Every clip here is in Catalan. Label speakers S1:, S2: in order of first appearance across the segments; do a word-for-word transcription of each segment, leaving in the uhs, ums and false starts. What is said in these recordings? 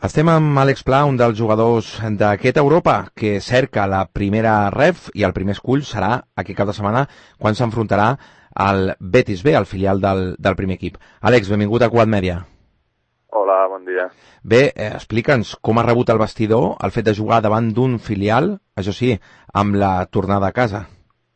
S1: Estem amb Àlex Pla, un dels jugadors d'aquest Europa, que cerca la primera ref i el primer escull serà aquest cap de setmana quan s'enfrontarà al Betis B, el filial del, del primer equip. Àlex, benvingut a Quad Media.
S2: Hola, bon dia.
S1: Bé, eh, explica'ns com ha rebut el vestidor el fet de jugar davant d'un filial, això sí, amb la tornada a casa.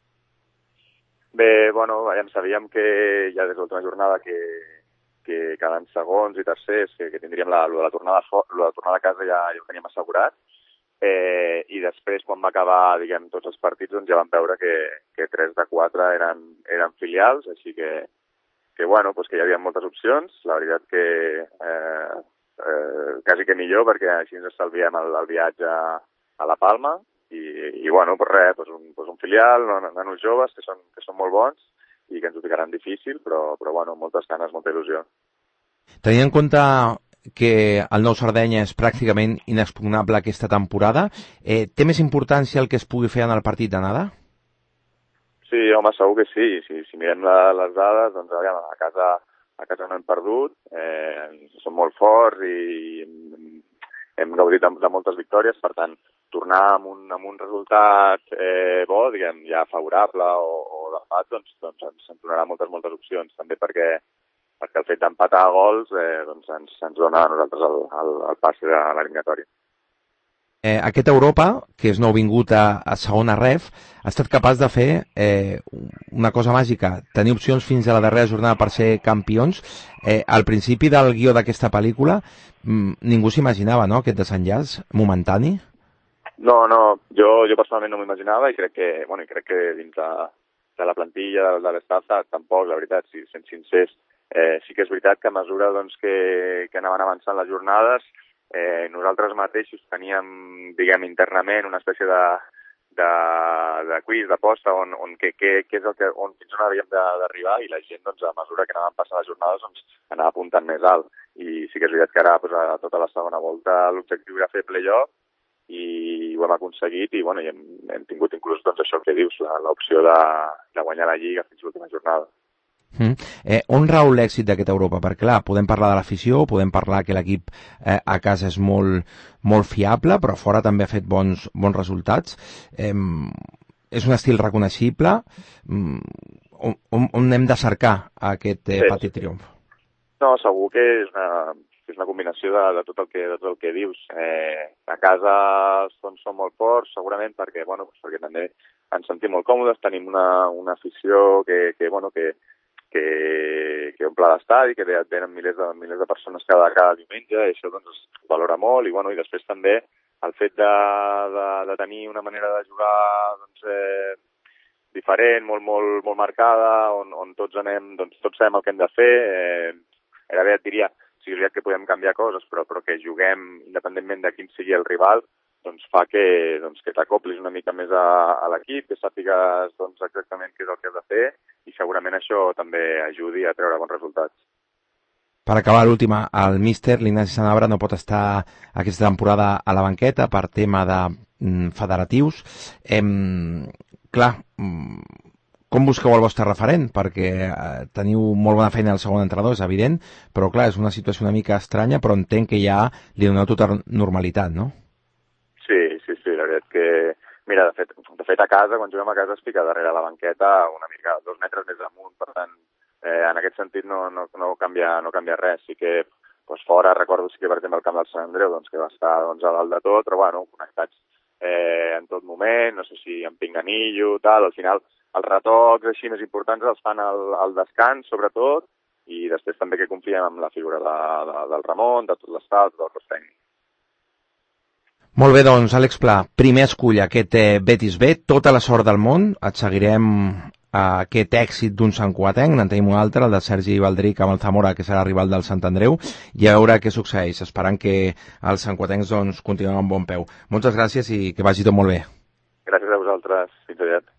S2: Bé, bueno, ja en sabíem que ja des de l'última jornada que, que quedant segons i tercers, que, que tindríem la, la, tornada, la tornada a casa ja, ja ho teníem assegurat. Eh, I després, quan va acabar, diguem, tots els partits, doncs ja vam veure que, que tres de quatre eren, eren filials, així que, que bueno, pues que hi havia moltes opcions. La veritat que eh, eh, quasi que millor, perquè així ens estalviem el, el viatge a La Palma. I, i bueno, pues res, pues un, pues un filial, nanos joves que són, que són molt bons i que ens ho ficaran difícil, però, però bueno, moltes ganes, molta il·lusió.
S1: Tenint en compte que el Nou Sardenya és pràcticament inexpugnable aquesta temporada, eh, té més importància el que es pugui fer en el partit d'anada?
S2: Sí, home, segur que sí. Si, si mirem la, les dades, doncs a casa, a casa no hem perdut, eh, som molt forts i hem, hem gaudit de, de moltes victòries, per tant, tornar amb un, amb un resultat eh, bo, diguem, ja favorable o, o d'empat, doncs, doncs ens, ens donarà moltes, moltes opcions, també perquè, perquè el fet d'empatar a gols eh, doncs ens, ens dona a nosaltres el, el, el pas de l'eliminatori.
S1: Eh, aquest Europa, que és nou vingut a, a segona ref, ha estat capaç de fer eh, una cosa màgica, tenir opcions fins a la darrera jornada per ser campions. Eh, al principi del guió d'aquesta pel·lícula mm, ningú s'imaginava, no?, aquest desenllaç momentani.
S2: No, no, jo, jo personalment no m'imaginava i crec que, bueno, i crec que dins de, de la plantilla de, de l'estaf tampoc, la veritat, si sent sincers, eh, sí que és veritat que a mesura doncs, que, que anaven avançant les jornades, eh, nosaltres mateixos teníem, diguem, internament una espècie de, de, de quiz, d'aposta, on, on què és el que, on fins on havíem d'arribar, i la gent, doncs, a mesura que anaven passant les jornades, doncs, anava apuntant més alt. I sí que és veritat que ara, doncs, a tota la segona volta, l'objectiu era fer playoff, i ho hem aconseguit i, bueno, i hem, hem tingut inclús doncs, això que dius, l'opció de, de guanyar la Lliga fins a l'última jornada.
S1: Mm. Eh, on rau l'èxit d'aquesta Europa? Perquè, clar, podem parlar de l'afició, podem parlar que l'equip eh, a casa és molt, molt fiable, però fora també ha fet bons, bons resultats. Eh, és un estil reconeixible. Mm, on, on hem de cercar aquest eh, petit triomf?
S2: No, segur que és una... és una combinació de, de, tot el que, de tot el que dius. Eh, a casa són, són molt forts, segurament, perquè, bueno, perquè també ens sentim molt còmodes, tenim una, una afició que, que, bueno, que, que, que omple l'estadi, que venen milers de, milers de persones cada, cada diumenge, i això doncs, es valora molt, i, bueno, i després també el fet de, de, de tenir una manera de jugar doncs, eh, diferent, molt, molt, molt marcada, on, on tots anem, doncs, tots sabem el que hem de fer. Eh, gairebé et diria, sí, és veritat que podem canviar coses, però, però que juguem independentment de quin sigui el rival, doncs fa que, doncs, que t'acoplis una mica més a, a l'equip, que sàpigues doncs, exactament què és el que has de fer, i segurament això també ajudi a treure bons resultats.
S1: Per acabar, l'última, el míster, l'Ignasi Sanabra, no pot estar aquesta temporada a la banqueta per tema de mm, federatius. Eh, clar, mm, com busqueu el vostre referent? Perquè eh, teniu molt bona feina al segon entrenador, és evident, però clar, és una situació una mica estranya, però entenc que ja li doneu tota normalitat, no?
S2: Sí, sí, sí, la veritat que... Mira, de fet, de fet a casa, quan juguem a casa es fica darrere la banqueta una mica, dos metres més amunt, per tant, eh, en aquest sentit no, no, no, canvia, no canvia res. Sí que doncs, fora, recordo sí que per exemple el camp del Sant Andreu, doncs, que va estar doncs, a dalt de tot, però bueno, connectats eh, en tot moment, no sé si en pinganillo, tal, al final els retocs així més importants els fan al, al descans, sobretot, i després també que confiem en la figura de, de, del Ramon, de tot l'estat, del cos tècnic.
S1: Molt bé, doncs, Àlex Pla, primer escull aquest eh, Betis B, tota la sort del món, et seguirem a aquest èxit d'un santcugatenc, en tenim un altre, el de Sergi Baldric amb el Zamora, que serà rival del Sant Andreu, i a veure què succeeix, esperant que els santcugatencs doncs, continuïn amb bon peu. Moltes gràcies i que vagi tot molt bé.
S2: Gràcies a vosaltres, fins aviat.